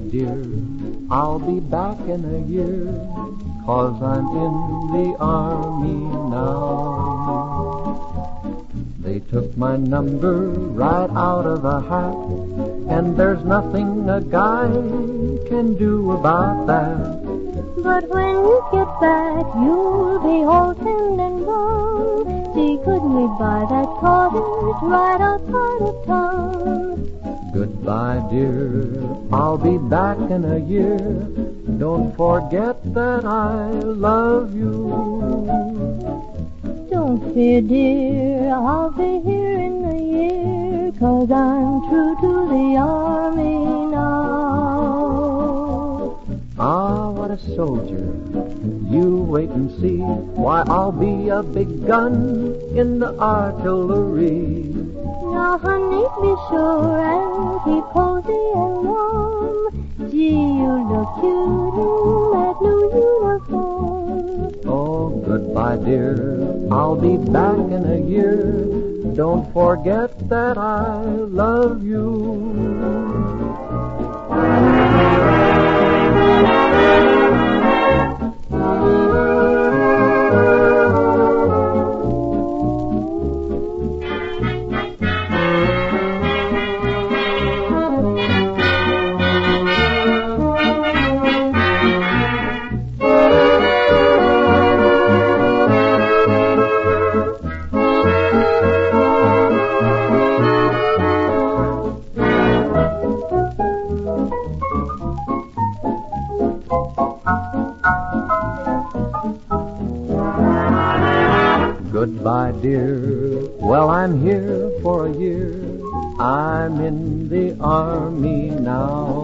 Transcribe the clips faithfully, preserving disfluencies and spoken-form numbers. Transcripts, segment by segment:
dear, I'll be back in a year, 'cause I'm in the army now. They took my number right out of a hat, and there's nothing a guy can do about that. But when you get back, you'll be all tanned and brown. Gee, couldn't we buy that cottage right outside of town? Goodbye, dear, I'll be back in a year. Don't forget that I love you. Don't fear, dear, I'll be here in a year, 'cause I'm true to the army now. Ah, what a soldier. You wait and see. Why, I'll be a big gun in the artillery. Now, honey, be sure and keep cozy and warm. Gee, you look cute in that new uniform. Oh, goodbye, dear, I'll be back in a year. Don't forget that I love you. Goodbye, dear, well, I'm here for a year. I'm in the army now.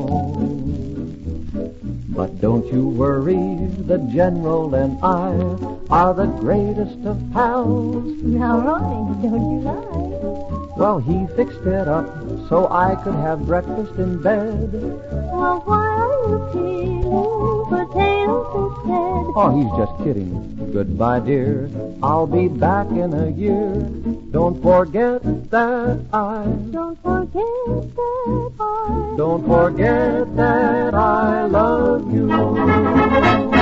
But don't you worry, the general and I are the greatest of pals. Now, Ronnie, don't you lie. Well, he fixed it up so I could have breakfast in bed. Well, why are you peeling potatoes instead? Oh, he's just kidding. Goodbye, dear, I'll be back in a year. Don't forget that I... Don't forget that I... Don't forget that I love you.